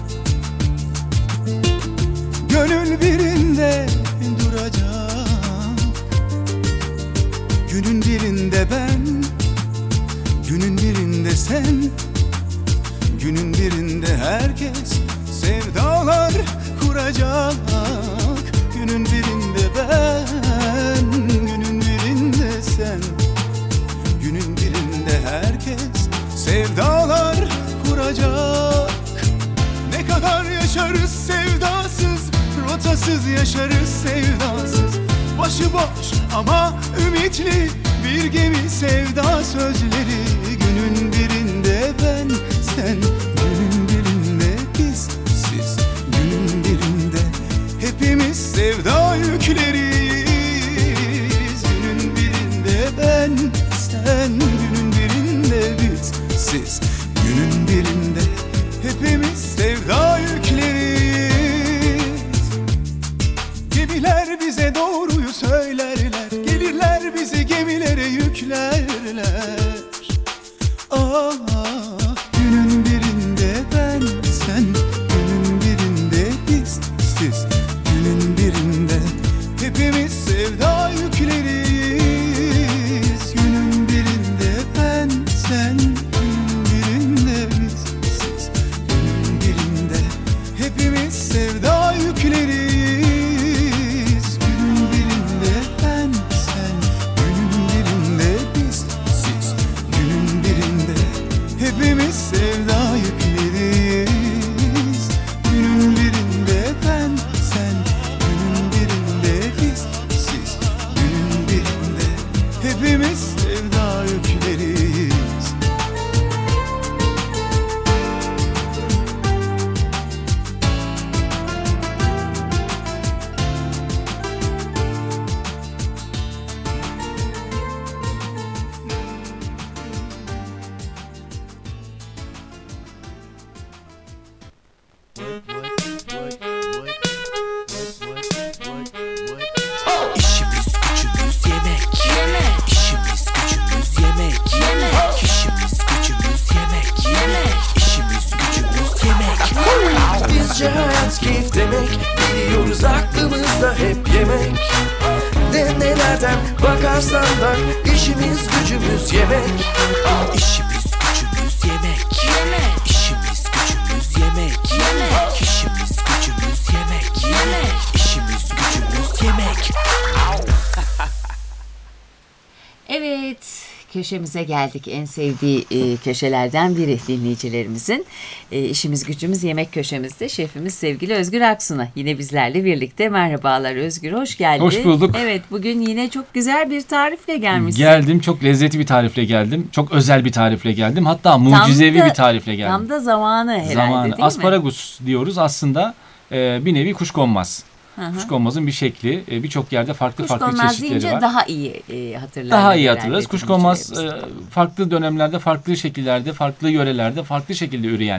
[SPEAKER 7] gönül birinde duracak. Günün birinde ben, günün birinde sen, günün birinde herkes sevdalar kuracak. Günün birinde ben, günün birinde sen, günün birinde herkes sevdalar kuracak. Ne kadar yaşarız sevdasız, rotasız yaşarız sevdasız. Başıboş ama ümitli bir gemi sevda sözleri. Günün birinde ben, sen, günün birinde biz, siz, günün birinde hepimiz sevda yükleriyiz. Günün birinde ben, sen, günün birinde biz, siz, günün birinde hepimiz sevda yükleriyiz. Gemiler bize doğruyu söylerler, gelirler bizi gemilere yüklerler. Ah, günün birinde ben, sen, günün birinde biz, siz, günün birinde hepimiz sevda yükleriyiz. Günün birinde ben, sen, günün birinde biz, siz, günün birinde hepimiz sevda yükleriyiz. Günün birinde ben, sen, günün birinde biz, siz, günün birinde hepimiz sevda yükleriyiz. Günün birinde ben, sen, günün birinde biz, siz, günün birinde hepimiz sevda yükleriyiz.
[SPEAKER 9] İşimiz gücümüz yemek. İşimiz gücümüz yemek. İşimiz gücümüz yemek. İşimiz gücümüz yemek. Bizce hayat keyif demek. Biliyoruz aklımızda hep yemek. Nelerden bakarsan bak. İşimiz gücümüz yemek. İşimiz gücümüz yemek. İşimiz gücümüz yemek. İşimiz gücümüz yemek. İşimiz gücümüz yemek.
[SPEAKER 3] Evet, köşemize geldik. En sevdiği köşelerden biri dinleyicilerimizin. İşimiz gücümüz yemek köşemizde şefimiz sevgili Özgür Aksun'a yine bizlerle birlikte. Merhabalar Özgür, hoş geldin.
[SPEAKER 10] Hoş bulduk.
[SPEAKER 3] Evet, bugün yine çok güzel bir tarifle gelmişsin.
[SPEAKER 10] Geldim, çok lezzetli bir tarifle geldim. Çok özel bir tarifle geldim. Hatta mucizevi bir tarifle geldim.
[SPEAKER 3] Tam da zamanı herhalde değil mi?
[SPEAKER 10] Asparagus diyoruz aslında, bir nevi kuşkonmaz. Kuşkonmazın bir şekli. Birçok yerde farklı
[SPEAKER 3] Kuşkonmaz
[SPEAKER 10] çeşitleri
[SPEAKER 3] deyince
[SPEAKER 10] var.
[SPEAKER 3] daha iyi hatırlarız.
[SPEAKER 10] Daha iyi hatırlarız. Kuşkonmaz farklı dönemlerde, farklı şekillerde, farklı yörelerde, farklı şekilde üreyen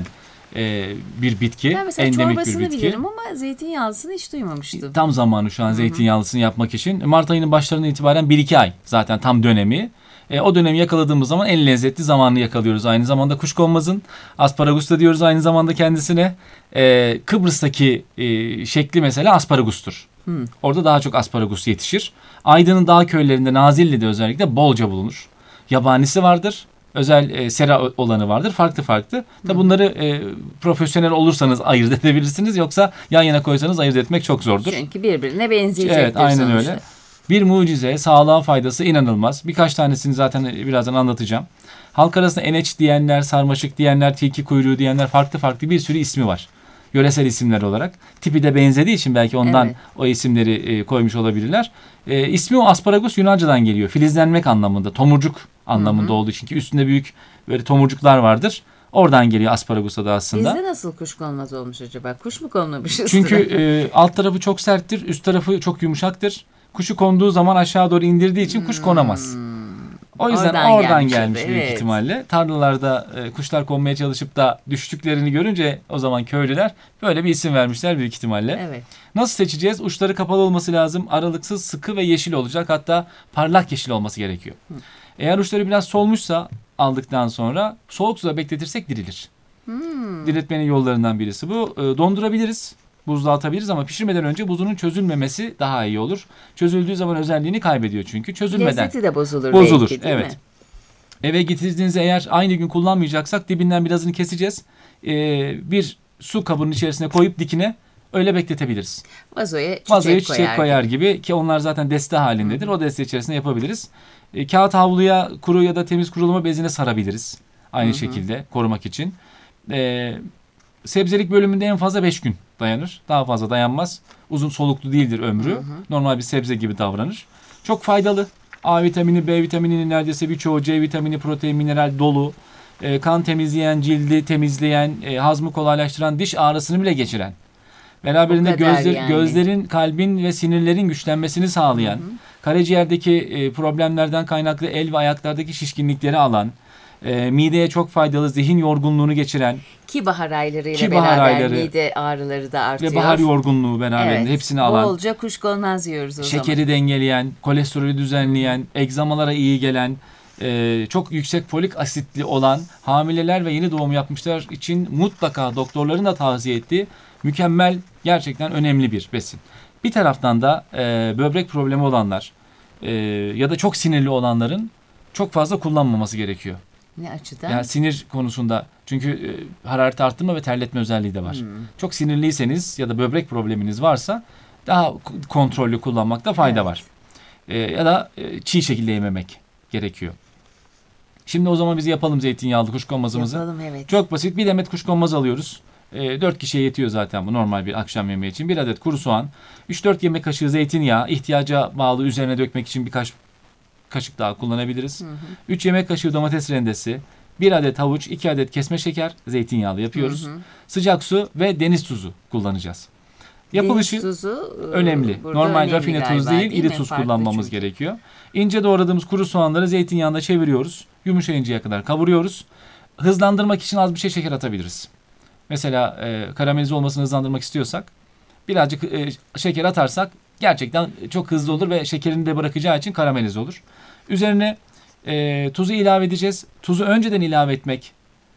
[SPEAKER 10] bir bitki.
[SPEAKER 3] Ben mesela
[SPEAKER 10] endemik
[SPEAKER 3] çorbasını
[SPEAKER 10] bir bitki.
[SPEAKER 3] bilirim ama zeytinyağlısını hiç duymamıştım.
[SPEAKER 10] Tam zamanı şu an zeytinyağlısını yapmak için. Mart ayının başlarından itibaren 1-2 ay zaten tam dönemi. O dönemi yakaladığımız zaman en lezzetli zamanını yakalıyoruz. Aynı zamanda kuşkonmazın, asparagus da diyoruz aynı zamanda kendisine. Kıbrıs'taki şekli mesela asparagustur. Orada daha çok asparagus yetişir. Aydın'ın dağ köylerinde, Nazilli'de özellikle bolca bulunur. Yabanisi vardır. Özel sera olanı vardır. Farklı farklı. Tabi bunları profesyonel olursanız ayırt edebilirsiniz. Yoksa yan yana koysanız ayırt etmek çok zordur.
[SPEAKER 3] Çünkü birbirine benzeyecektir
[SPEAKER 10] evet, aynen
[SPEAKER 3] sonuçta.
[SPEAKER 10] öyle. Bir mucize, sağlığa faydası inanılmaz. Birkaç tanesini zaten birazdan anlatacağım. Halk arasında eneç diyenler, sarmaşık diyenler, tilki kuyruğu diyenler, farklı farklı bir sürü ismi var. Yöresel isimler olarak. Tipi de benzediği için belki ondan o isimleri koymuş olabilirler. İsmi o asparagus Yunanca'dan geliyor. Filizlenmek anlamında, tomurcuk anlamında olduğu için ki üstünde büyük böyle tomurcuklar vardır. Oradan geliyor asparagus adı aslında.
[SPEAKER 3] Bizde nasıl kuşkonmaz olmuş acaba? Kuş mu konmamışız?
[SPEAKER 10] Çünkü alt tarafı çok serttir, üst tarafı çok yumuşaktır. Kuşu konduğu zaman aşağı doğru indirdiği için kuş konamaz. O yüzden oradan gelmiş büyük ihtimalle. Tarlalarda kuşlar konmaya çalışıp da düştüklerini görünce o zaman köylüler böyle bir isim vermişler büyük ihtimalle.
[SPEAKER 3] Evet.
[SPEAKER 10] Nasıl seçeceğiz? Uçları kapalı olması lazım. Aralıksız, sıkı ve yeşil olacak. Hatta parlak yeşil olması gerekiyor. Eğer uçları biraz solmuşsa aldıktan sonra soğuk suda bekletirsek dirilir. Diriltmenin yollarından birisi bu. Dondurabiliriz. Buzluğa atabiliriz ama pişirmeden önce buzunun çözülmemesi daha iyi olur. Çözüldüğü zaman özelliğini kaybediyor çünkü. Çözülmeden.
[SPEAKER 3] Lezzeti de bozulur belki, değil
[SPEAKER 10] evet.
[SPEAKER 3] mi?
[SPEAKER 10] Eve getirdiğinizde eğer aynı gün kullanmayacaksak dibinden birazını keseceğiz. Bir su kabının içerisine koyup dikine öyle bekletebiliriz.
[SPEAKER 3] Vazoya
[SPEAKER 10] çiçek koyar gibi ki onlar zaten deste halindedir. O deste içerisinde yapabiliriz. Kağıt havluya kuru ya da temiz kurulama bezine sarabiliriz. Aynı şekilde korumak için. sebzelik bölümünde en fazla 5 gün dayanır. Daha fazla dayanmaz. Uzun soluklu değildir ömrü. Normal bir sebze gibi davranır. Çok faydalı. A vitamini, B vitamininin neredeyse birçoğu, C vitamini, protein, mineral dolu. Kan temizleyen, cildi temizleyen, hazmı kolaylaştıran, diş ağrısını bile geçiren. Beraberinde gözlerin, kalbin ve sinirlerin güçlenmesini sağlayan, karaciğerdeki problemlerden kaynaklı el ve ayaklardaki şişkinlikleri alan, mideye çok faydalı, zihin yorgunluğunu geçiren.
[SPEAKER 3] Ki bahar aylarıyla beraber mide ağrıları da artıyor.
[SPEAKER 10] Ve bahar yorgunluğu beraberinde hepsini alan.
[SPEAKER 3] Bolca kuşkonmaz yiyoruz o zaman.
[SPEAKER 10] Şekeri dengeleyen, kolesterolü düzenleyen, egzamalara iyi gelen, çok yüksek folik asitli olan, hamileler ve yeni doğum yapmışlar için mutlaka doktorların da tavsiye ettiği mükemmel, gerçekten önemli bir besin. Bir taraftan da böbrek problemi olanlar ya da çok sinirli olanların çok fazla kullanmaması gerekiyor.
[SPEAKER 3] Ne açıdan?
[SPEAKER 10] Yani sinir konusunda, çünkü hararet arttırma ve terletme özelliği de var. Çok sinirliyseniz ya da böbrek probleminiz varsa daha kontrollü kullanmakta fayda var. Ya da çiğ şekilde yememek gerekiyor. Şimdi o zaman biz yapalım zeytinyağlı kuşkonmazımızı.
[SPEAKER 3] Yapalım, evet.
[SPEAKER 10] Çok basit. Bir demet kuşkonmaz alıyoruz. 4 kişiye yetiyor zaten bu normal bir akşam yemeği için. 1 adet kuru soğan, 3-4 yemek kaşığı zeytinyağı, ihtiyaca bağlı üzerine dökmek için birkaç kaşık daha kullanabiliriz. 3 yemek kaşığı domates rendesi, 1 adet havuç, 2 adet kesme şeker, zeytinyağlı yapıyoruz. Sıcak su ve deniz tuzu kullanacağız. Yapılışı
[SPEAKER 3] deniz tuzu
[SPEAKER 10] önemli. Normal rafine tuz değil, iri tuz kullanmamız gerekiyor. İnce doğradığımız kuru soğanları zeytinyağında çeviriyoruz. Yumuşayıncaya kadar kavuruyoruz. Hızlandırmak için az bir şey şeker atabiliriz. Mesela karamelize olmasını hızlandırmak istiyorsak birazcık şeker atarsak gerçekten çok hızlı olur ve şekerini de bırakacağı için karamelize olur. Üzerine tuzu ilave edeceğiz. Tuzu önceden ilave etmek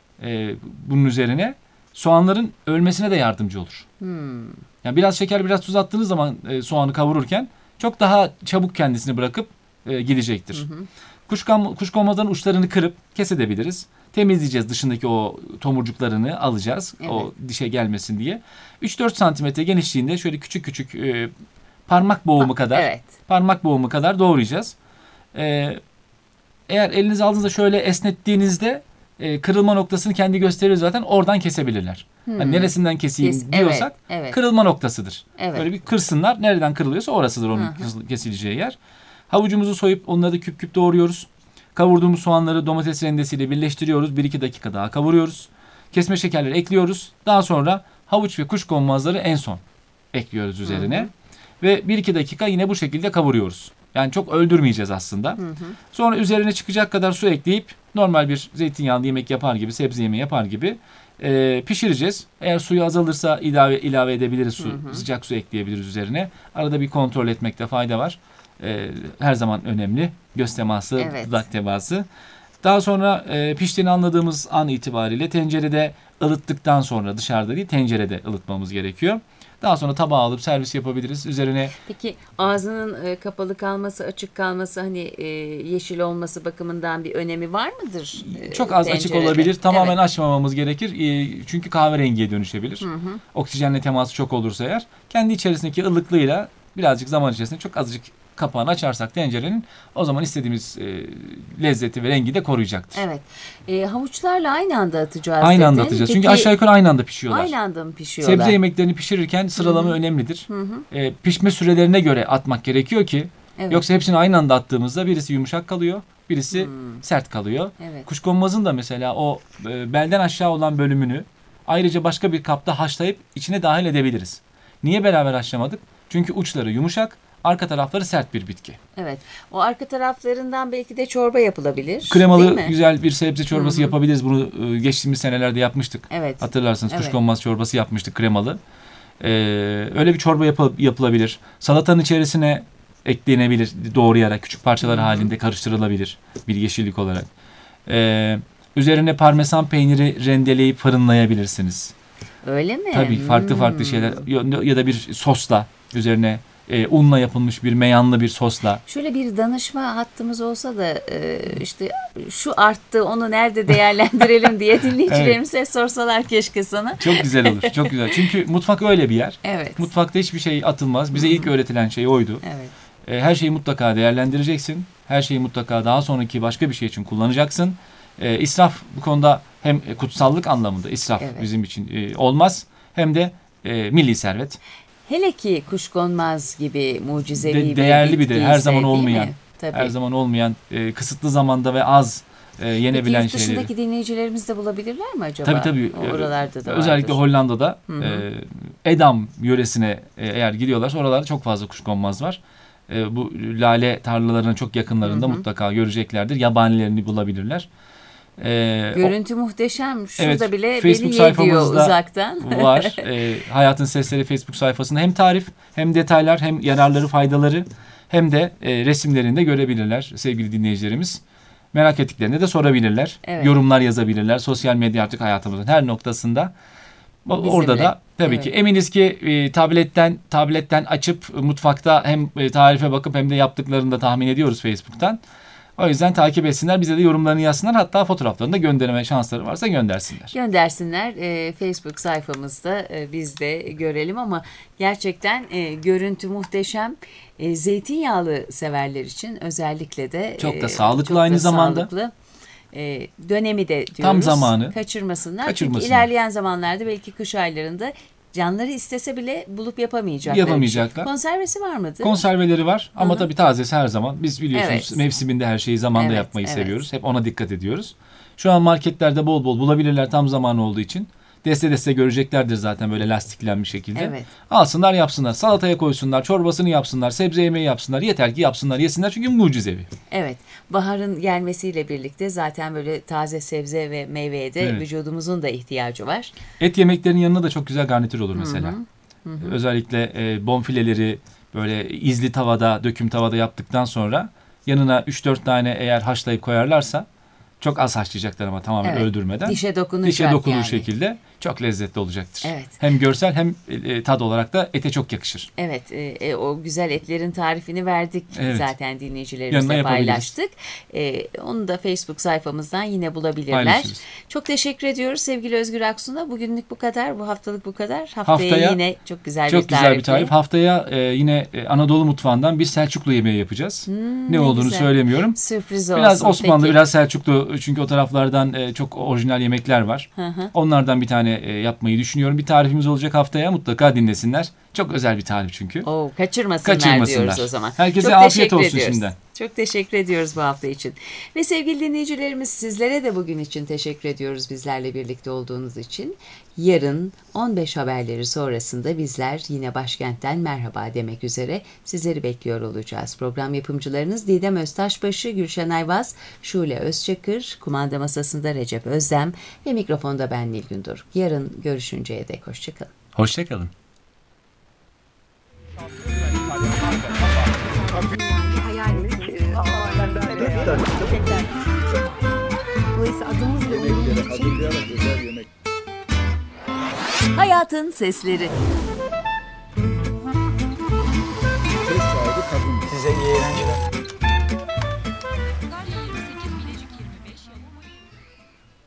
[SPEAKER 10] bunun üzerine soğanların ölmesine de yardımcı olur. Yani biraz şeker, biraz tuz attığınız zaman soğanı kavururken çok daha çabuk kendisini bırakıp gidecektir. Kuşkonmazların uçlarını kırıp kesebiliriz. Temizleyeceğiz, dışındaki o tomurcuklarını alacağız. Evet. O dişe gelmesin diye. 3-4 santimetre genişliğinde şöyle küçük küçük parmak boğumu kadar doğrayacağız. Eğer elinize aldığınızda şöyle esnettiğinizde kırılma noktasını kendi gösteriyor zaten, oradan kesebilirler. Yani neresinden keseyim diyorsak kırılma noktasıdır. Evet. Böyle bir kırsınlar, nereden kırılıyorsa orasıdır onun kesileceği yer. Havucumuzu soyup onları da küp küp doğruyoruz. Kavurduğumuz soğanları domates rendesiyle birleştiriyoruz. 1-2 dakika daha kavuruyoruz. Kesme şekerleri ekliyoruz. Daha sonra havuç ve kuşkonmazları en son ekliyoruz üzerine. Ve 1-2 dakika yine bu şekilde kavuruyoruz. Yani çok öldürmeyeceğiz aslında. Sonra üzerine çıkacak kadar su ekleyip normal bir zeytinyağlı yemek yapar gibi, sebze yemeği yapar gibi pişireceğiz. Eğer suyu azalırsa ilave edebiliriz su. Sıcak su ekleyebiliriz üzerine. Arada bir kontrol etmekte fayda var. Her zaman önemli. Göz teması, dudak teması. Daha sonra piştiğini anladığımız an itibariyle tencerede ılıttıktan sonra, dışarıda değil tencerede ılıtmamız gerekiyor. Daha sonra tabağa alıp servis yapabiliriz. Üzerine.
[SPEAKER 3] Peki ağzının kapalı kalması, açık kalması, hani yeşil olması bakımından bir önemi var mıdır?
[SPEAKER 10] Çok az açık olabilir. Tamamen açmamamız gerekir. Çünkü kahverengiye dönüşebilir. Oksijenle teması çok olursa eğer. Kendi içerisindeki ılıklığıyla birazcık zaman içerisinde çok azıcık kapağını açarsak tencerenin, o zaman istediğimiz lezzeti ve rengi de koruyacaktır.
[SPEAKER 3] Evet. Havuçlarla aynı anda atacağız.
[SPEAKER 10] Aynı anda atacağız. Peki, çünkü aşağı yukarı aynı anda pişiyorlar.
[SPEAKER 3] Aynı anda mı pişiyorlar?
[SPEAKER 10] Sebze yemeklerini pişirirken sıralama önemlidir. Pişme sürelerine göre atmak gerekiyor ki yoksa hepsini aynı anda attığımızda birisi yumuşak kalıyor, birisi sert kalıyor. Kuşkonmazın da mesela o belden aşağı olan bölümünü ayrıca başka bir kapta haşlayıp içine dahil edebiliriz. Niye beraber haşlamadık? Çünkü uçları yumuşak, arka tarafları sert bir bitki.
[SPEAKER 3] Evet. O arka taraflarından belki de çorba yapılabilir.
[SPEAKER 10] Kremalı güzel bir sebze çorbası yapabiliriz. Bunu geçtiğimiz senelerde yapmıştık.
[SPEAKER 3] Evet.
[SPEAKER 10] Hatırlarsınız kuşkonmaz çorbası yapmıştık, kremalı. Öyle bir çorba yapılabilir. Salatanın içerisine eklenebilir, doğrayarak küçük parçalar halinde karıştırılabilir bir yeşillik olarak. Üzerine parmesan peyniri rendeleyip fırınlayabilirsiniz.
[SPEAKER 3] Öyle mi?
[SPEAKER 10] Tabii farklı şeyler ya da bir sosla üzerine unla yapılmış bir meyanlı bir sosla.
[SPEAKER 3] Şöyle bir danışma hattımız olsa da işte şu arttı, onu nerede değerlendirelim diye dinleyicilerimize sorsalar keşke sana.
[SPEAKER 10] Çok güzel olur, çok güzel. Çünkü mutfak öyle bir yer.
[SPEAKER 3] Evet.
[SPEAKER 10] Mutfakta hiçbir şey atılmaz. Bize ilk öğretilen şey oydu.
[SPEAKER 3] Evet.
[SPEAKER 10] Her şeyi mutlaka değerlendireceksin. Her şeyi mutlaka daha sonraki başka bir şey için kullanacaksın. İsraf bu konuda hem kutsallık anlamında israf bizim için olmaz, hem de milli servet.
[SPEAKER 3] Hele ki kuşkonmaz gibi mucizevi
[SPEAKER 10] değerli bir de her zaman
[SPEAKER 3] değil
[SPEAKER 10] olmayan,
[SPEAKER 3] mi? Tabii.
[SPEAKER 10] her zaman olmayan, kısıtlı zamanda ve az yenebilen
[SPEAKER 3] Peki,
[SPEAKER 10] şeyleri.
[SPEAKER 3] dışındaki dinleyicilerimiz de bulabilirler mi acaba?
[SPEAKER 10] Tabii.
[SPEAKER 3] Oralarda da
[SPEAKER 10] özellikle
[SPEAKER 3] vardır.
[SPEAKER 10] Hollanda'da Edam yöresine eğer gidiyorlarsa oralarda çok fazla kuşkonmaz var. Bu lale tarlalarının çok yakınlarında mutlaka göreceklerdir. Yabanilerini bulabilirler.
[SPEAKER 3] Görüntü muhteşem. Şurada
[SPEAKER 10] evet,
[SPEAKER 3] bile
[SPEAKER 10] Facebook
[SPEAKER 3] beni diyor
[SPEAKER 10] sayfamızda
[SPEAKER 3] uzaktan.
[SPEAKER 10] var. Hayatın Sesleri Facebook sayfasında hem tarif, hem detaylar, hem yararları, faydaları, hem de resimlerini de görebilirler sevgili dinleyicilerimiz. Merak ettiklerini de sorabilirler.
[SPEAKER 3] Evet.
[SPEAKER 10] Yorumlar yazabilirler. Sosyal medya artık hayatımızın her noktasında.
[SPEAKER 3] Bizimle.
[SPEAKER 10] Orada da tabii ki eminiz ki tabletten açıp mutfakta hem tarife bakıp hem de yaptıklarını da tahmin ediyoruz Facebook'tan. O yüzden takip etsinler. Bize de yorumlarını yazsınlar. Hatta fotoğraflarını da gönderme şansları varsa göndersinler.
[SPEAKER 3] Göndersinler. Facebook sayfamızda biz de görelim ama gerçekten görüntü muhteşem. Zeytinyağlı severler için özellikle de
[SPEAKER 10] çok da sağlıklı,
[SPEAKER 3] çok da
[SPEAKER 10] aynı zamanda.
[SPEAKER 3] Sağlıklı. Dönemi de diyoruz.
[SPEAKER 10] Tam zamanı.
[SPEAKER 3] Kaçırmasınlar. Çünkü ilerleyen zamanlarda belki kış aylarında canları istese bile bulup yapamayacaklar. Konservesi var mıdır?
[SPEAKER 10] Konserveleri var ama tabii tazesi her zaman. Biz biliyorsunuz
[SPEAKER 3] Evet.
[SPEAKER 10] mevsiminde her şeyi zamanda yapmayı seviyoruz. Hep ona dikkat ediyoruz. Şu an marketlerde bol bol bulabilirler tam zamanı olduğu için. Deste göreceklerdir zaten böyle lastiklenmiş şekilde.
[SPEAKER 3] Evet.
[SPEAKER 10] Alsınlar, yapsınlar. Salataya koysunlar, çorbasını yapsınlar, sebze yemeği yapsınlar. Yeter ki yapsınlar, yesinler çünkü mucizevi.
[SPEAKER 3] Evet. Baharın gelmesiyle birlikte zaten böyle taze sebze ve meyveye de vücudumuzun da ihtiyacı var.
[SPEAKER 10] Et yemeklerinin yanına da çok güzel garnitür olur mesela. Özellikle bonfileleri böyle izli tavada, döküm tavada yaptıktan sonra yanına 3-4 tane eğer haşlayıp koyarlarsa, çok az haşlayacaklar ama tamamen öldürmeden.
[SPEAKER 3] Dişe dokunur yani.
[SPEAKER 10] Şekilde çok lezzetli olacaktır.
[SPEAKER 3] Evet.
[SPEAKER 10] Hem görsel hem tad olarak da ete çok yakışır.
[SPEAKER 3] Evet. O güzel etlerin tarifini verdik zaten dinleyicilerimizle
[SPEAKER 10] Yanına
[SPEAKER 3] paylaştık. Onu da Facebook sayfamızdan yine bulabilirler.
[SPEAKER 10] Paylaşırız.
[SPEAKER 3] Çok teşekkür ediyoruz sevgili Özgür Aksu'na. Bugünlük bu kadar. Bu haftalık bu kadar. Haftaya yine çok güzel bir tarif.
[SPEAKER 10] Haftaya yine Anadolu mutfağından bir Selçuklu yemeği yapacağız. Ne olduğunu
[SPEAKER 3] güzel.
[SPEAKER 10] Söylemiyorum.
[SPEAKER 3] Sürpriz olsun.
[SPEAKER 10] Biraz Osmanlı,
[SPEAKER 3] peki.
[SPEAKER 10] biraz Selçuklu. Çünkü o taraflardan çok orijinal yemekler var. Onlardan bir tane yapmayı düşünüyorum. Bir tarifimiz olacak haftaya. Mutlaka dinlesinler. Çok özel bir tarif çünkü.
[SPEAKER 3] Kaçırmasınlar diyoruz o zaman.
[SPEAKER 10] Herkese
[SPEAKER 3] çok
[SPEAKER 10] afiyet olsun şimdiden.
[SPEAKER 3] Çok teşekkür ediyoruz bu hafta için. Ve sevgili dinleyicilerimiz, sizlere de bugün için teşekkür ediyoruz bizlerle birlikte olduğunuz için. Yarın 15 haberleri sonrasında bizler yine başkentten merhaba demek üzere sizleri bekliyor olacağız. Program yapımcılarınız Didem Öztaşbaşı, Gülşen Ayvaz, Şule Özçakır, kumanda masasında Recep Özdem ve mikrofonda ben Nilgün Doruk. Yarın görüşünceye dek hoşçakalın.
[SPEAKER 10] Hoşçakalın.
[SPEAKER 1] Dolayısıyla adımız ve
[SPEAKER 2] Yemekleri hazırlayarak özel yemek.
[SPEAKER 3] Hayatın Sesleri.